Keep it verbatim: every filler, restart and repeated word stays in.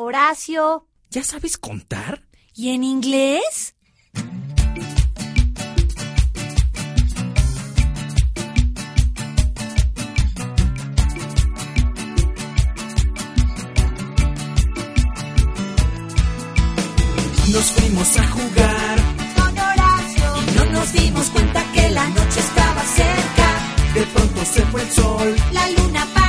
Horacio. ¿Ya sabes contar? ¿Y en inglés? Nos fuimos a jugar Con Horacio. y no nos dimos cuenta que la noche estaba cerca. De pronto se fue el sol. La luna